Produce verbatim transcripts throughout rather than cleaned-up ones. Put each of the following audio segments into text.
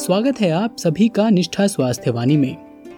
स्वागत है आप सभी का निष्ठा स्वास्थ्य वाणी में।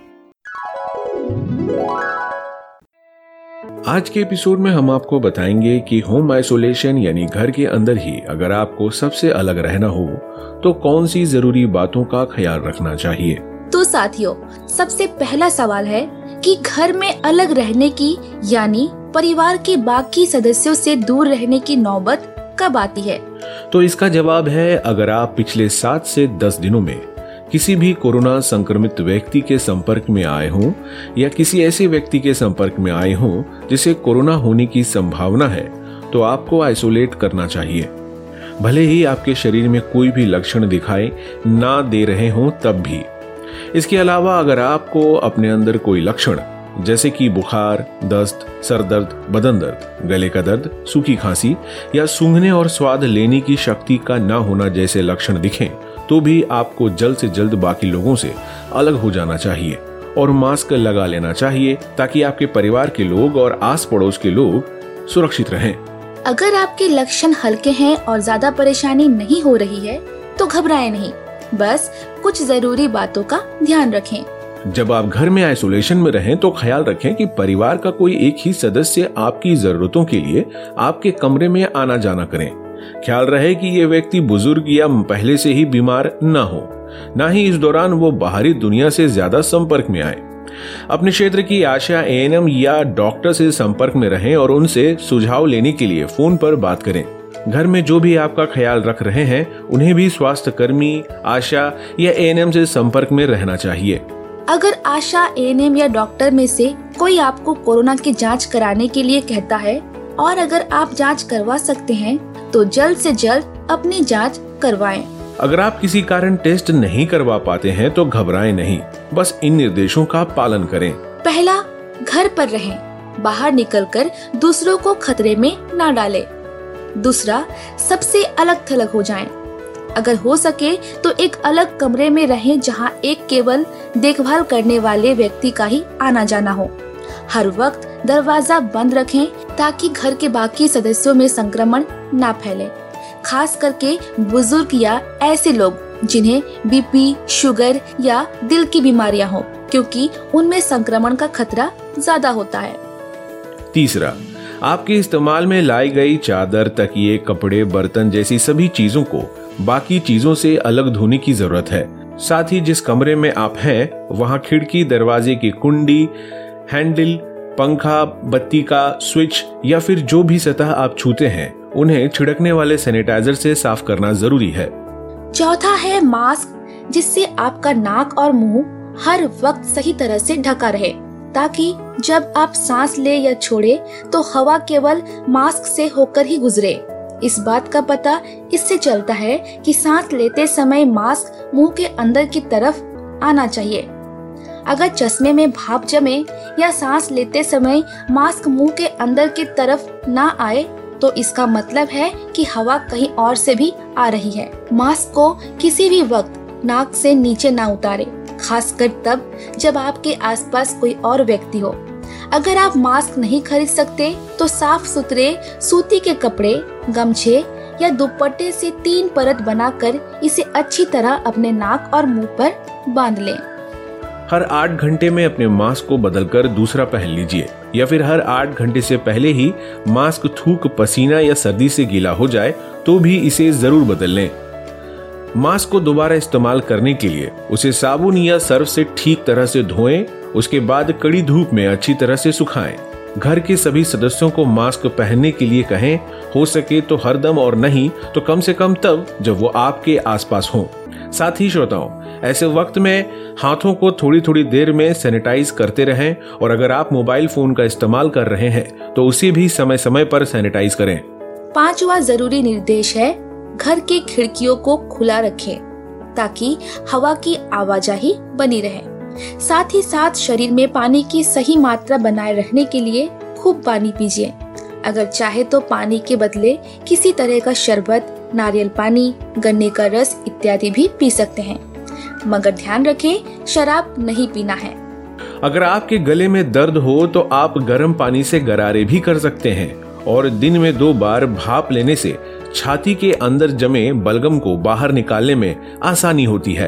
आज के एपिसोड में हम आपको बताएंगे कि होम आइसोलेशन यानी घर के अंदर ही अगर आपको सबसे अलग रहना हो तो कौन सी जरूरी बातों का ख्याल रखना चाहिए। तो साथियों, सबसे पहला सवाल है कि घर में अलग रहने की यानी परिवार के बाकी सदस्यों से दूर रहने की नौबत कब आती है? तो इसका जवाब है, अगर आप पिछले सात से दस दिनों में किसी भी कोरोना संक्रमित व्यक्ति के संपर्क में आए हों या किसी ऐसे व्यक्ति के संपर्क में आए हों जिसे कोरोना होने की संभावना है, तो आपको आइसोलेट करना चाहिए। भले ही आपके शरीर में कोई भी लक्षण दिखाई ना दे रहे हों तब भी। इसके अलावा अगर आपको अपने अंदर कोई लक्षण जैसे कि बुखार, दस्त, सर दर्द, बदन दर्द, गले का दर्द, सूखी खांसी या सूंघने और स्वाद लेने की शक्ति का ना होना जैसे लक्षण दिखें तो भी आपको जल्द से जल्द बाकी लोगों से अलग हो जाना चाहिए और मास्क लगा लेना चाहिए ताकि आपके परिवार के लोग और आस पड़ोस के लोग सुरक्षित रहें। अगर आपके लक्षण हल्के हैं और ज्यादा परेशानी नहीं हो रही है तो घबराएं नहीं, बस कुछ जरूरी बातों का ध्यान रखें। जब आप घर में आइसोलेशन में रहें तो ख्याल रखें कि परिवार का कोई एक ही सदस्य आपकी जरूरतों के लिए आपके कमरे में आना जाना करें। ख्याल रहे कि ये व्यक्ति बुजुर्ग या पहले से ही बीमार न हो, न ही इस दौरान वो बाहरी दुनिया से ज्यादा संपर्क में आए। अपने क्षेत्र की आशा, ए एन एम या डॉक्टर से संपर्क में रहें और उनसे सुझाव लेने के लिए फोन पर बात करें। घर में जो भी आपका ख्याल रख रहे हैं उन्हें भी स्वास्थ्य कर्मी, आशा या ए एन एम से संपर्क में रहना चाहिए। अगर आशा, ए एन एम या डॉक्टर में से कोई आपको कोरोना की जांच कराने के लिए कहता है और अगर आप जांच करवा सकते हैं तो जल्द से जल्द अपनी जांच करवाएं। अगर आप किसी कारण टेस्ट नहीं करवा पाते हैं तो घबराएं नहीं, बस इन निर्देशों का पालन करें। पहला, घर पर रहें, बाहर निकलकर दूसरों को खतरे में ना डालें। दूसरा, सबसे अलग थलग हो जाएं। अगर हो सके तो एक अलग कमरे में रहें जहां एक केवल देखभाल करने वाले व्यक्ति का ही आना जाना हो। हर वक्त दरवाजा बंद रखें ताकि घर के बाकी सदस्यों में संक्रमण ना फैले, खास करके बुजुर्ग या ऐसे लोग जिन्हें बी पी, शुगर या दिल की बीमारियां हो, क्योंकि उनमें संक्रमण का खतरा ज्यादा होता है। तीसरा, आपके इस्तेमाल में लाई गई चादर, तकिए, कपड़े, बर्तन जैसी सभी चीजों को बाकी चीजों से अलग धोने की जरूरत है। साथ ही जिस कमरे में आप हैं वहां खिड़की, दरवाजे की कुंडी, हैंडल, पंखा, बत्ती का स्विच या फिर जो भी सतह आप छूते हैं उन्हें छिड़कने वाले सैनिटाइजर से साफ करना जरूरी है। चौथा है मास्क, जिससे आपका नाक और मुंह हर वक्त सही तरह से ढका रहे ताकि जब आप सांस ले या छोड़े तो हवा केवल मास्क से होकर ही गुजरे। इस बात का पता इससे चलता है कि सांस लेते समय मास्क मुंह के अंदर की तरफ आना चाहिए। अगर चश्मे में भाप जमे या सांस लेते समय मास्क मुंह के अंदर की तरफ ना आए तो इसका मतलब है कि हवा कहीं और से भी आ रही है। मास्क को किसी भी वक्त नाक से नीचे ना उतारे, खासकर तब जब आपके आसपास कोई और व्यक्ति हो। अगर आप मास्क नहीं खरीद सकते तो साफ सुथरे सूती के कपड़े, गमछे या दुपट्टे से तीन परत बनाकर इसे अच्छी तरह अपने नाक और मुंह पर बांध लें। हर आठ घंटे में अपने मास्क को बदलकर दूसरा पहन लीजिए या फिर हर आठ घंटे से पहले ही मास्क थूक, पसीना या सर्दी से गीला हो जाए तो भी इसे जरूर बदल लें। मास्क को दोबारा इस्तेमाल करने के लिए उसे साबुन या सर्फ से ठीक तरह से धोएं, उसके बाद कड़ी धूप में अच्छी तरह से सुखाएं। घर के सभी सदस्यों को मास्क पहनने के लिए कहें, हो सके तो हरदम और नहीं तो कम से कम तब जब वो आपके आसपास हो। साथ ही श्रोताओं, ऐसे वक्त में हाथों को थोड़ी थोड़ी देर में सैनिटाइज करते रहें और अगर आप मोबाइल फोन का इस्तेमाल कर रहे हैं तो उसे भी समय समय पर सैनिटाइज करें। पांचवा जरूरी निर्देश है, घर की खिड़कियों को खुला रखें ताकि हवा की आवाजाही बनी रहे। साथ ही साथ शरीर में पानी की सही मात्रा बनाए रखने के लिए खूब पानी पीजिए। अगर चाहे तो पानी के बदले किसी तरह का शरबत, नारियल पानी, गन्ने का रस इत्यादि भी पी सकते हैं, मगर ध्यान रखें शराब नहीं पीना है। अगर आपके गले में दर्द हो तो आप गर्म पानी से गरारे भी कर सकते हैं और दिन में दो बार भाप लेने से छाती के अंदर जमे बलगम को बाहर निकालने में आसानी होती है।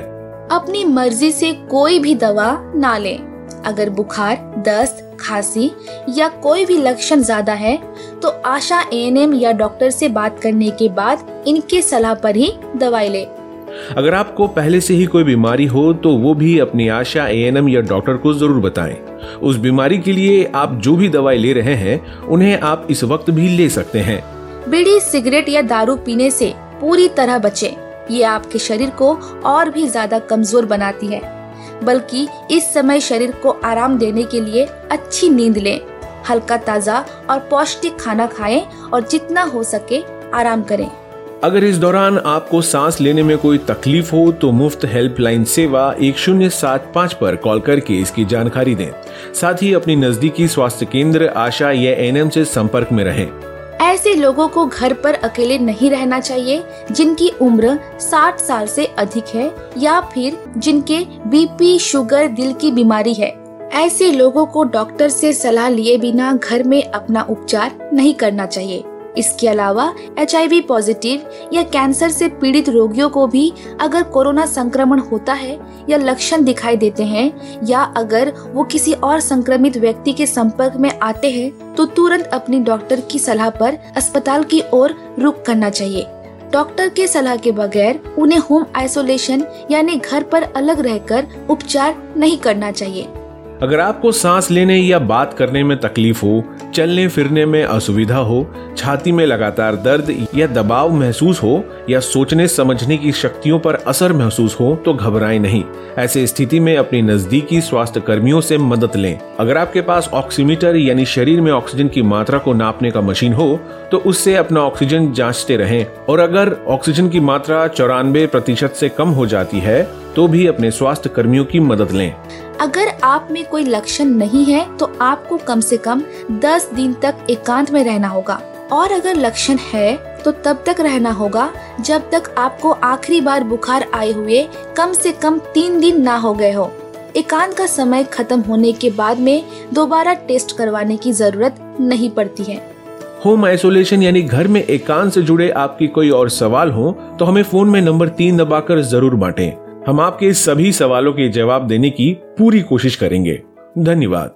अपनी मर्जी से कोई भी दवा ना लें। अगर बुखार, दस्त, खांसी या कोई भी लक्षण ज्यादा है तो आशा ए एन एम या डॉक्टर से बात करने के बाद इनके सलाह पर ही दवाई लें। अगर आपको पहले से ही कोई बीमारी हो तो वो भी अपनी आशा ए एन एम या डॉक्टर को जरूर बताएं। उस बीमारी के लिए आप जो भी दवाई ले रहे हैं उन्हें आप इस वक्त भी ले सकते हैं। बीड़ी, सिगरेट या दारू पीने से पूरी तरह बचें। ये आपके शरीर को और भी ज्यादा कमजोर बनाती है, बल्कि इस समय शरीर को आराम देने के लिए अच्छी नींद लें, हल्का, ताजा और पौष्टिक खाना खाएं और जितना हो सके आराम करें। अगर इस दौरान आपको सांस लेने में कोई तकलीफ हो तो मुफ्त हेल्पलाइन सेवा एक शून्य सात पाँच पर कॉल करके इसकी जानकारी दें। साथ ही अपनी नजदीकी स्वास्थ्य केंद्र, आशा या ए एन एम से संपर्क में रहें। ऐसे लोगों को घर पर अकेले नहीं रहना चाहिए जिनकी उम्र साठ साल से अधिक है या फिर जिनके बी पी, शुगर, दिल की बीमारी है। ऐसे लोगों को डॉक्टर से सलाह लिए बिना घर में अपना उपचार नहीं करना चाहिए। इसके अलावा एच आई वी पॉजिटिव या कैंसर से पीड़ित रोगियों को भी अगर कोरोना संक्रमण होता है या लक्षण दिखाई देते हैं या अगर वो किसी और संक्रमित व्यक्ति के संपर्क में आते हैं तो तुरंत अपनी डॉक्टर की सलाह पर अस्पताल की ओर रुख करना चाहिए। डॉक्टर के सलाह के बगैर उन्हें होम आइसोलेशन यानी घर पर अलग रहकर उपचार नहीं करना चाहिए। अगर आपको सांस लेने या बात करने में तकलीफ हो, चलने फिरने में असुविधा हो, छाती में लगातार दर्द या दबाव महसूस हो या सोचने समझने की शक्तियों पर असर महसूस हो तो घबराएं नहीं। ऐसे स्थिति में अपनी नजदीकी स्वास्थ्य कर्मियों से मदद लें। अगर आपके पास ऑक्सीमीटर यानी शरीर में ऑक्सीजन की मात्रा को नापने का मशीन हो तो उससे अपना ऑक्सीजन जांचते रहें और अगर ऑक्सीजन की मात्रा चौरानवे प्रतिशत से कम हो जाती है तो भी अपने स्वास्थ्य कर्मियों की मदद लें। अगर आप में कोई लक्षण नहीं है तो आपको कम से कम दस दिन तक एकांत में रहना होगा और अगर लक्षण है तो तब तक रहना होगा जब तक आपको आखिरी बार बुखार आए हुए कम से कम तीन दिन ना हो गए हो। एकांत का समय खत्म होने के बाद में दोबारा टेस्ट करवाने की जरूरत नहीं पड़ती है। होम आइसोलेशन यानी घर में एकांत से जुड़े आपकी कोई और सवाल हो तो हमें फोन में नंबर तीन दबाकर जरूर बांटें। हम आपके सभी सवालों के जवाब देने की पूरी कोशिश करेंगे। धन्यवाद।